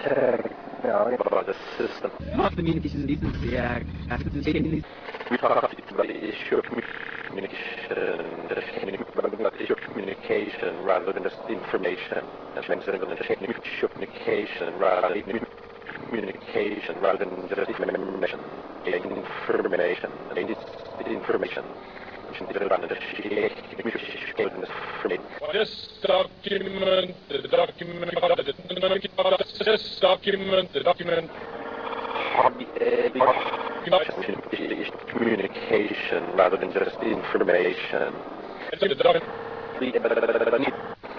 about the system. Communication decency, yeah. We talk about the issue of communication, the issue of communication rather than just information. The issue of communication rather than communication rather than just information. Information. This document, the document. Communication rather than just information.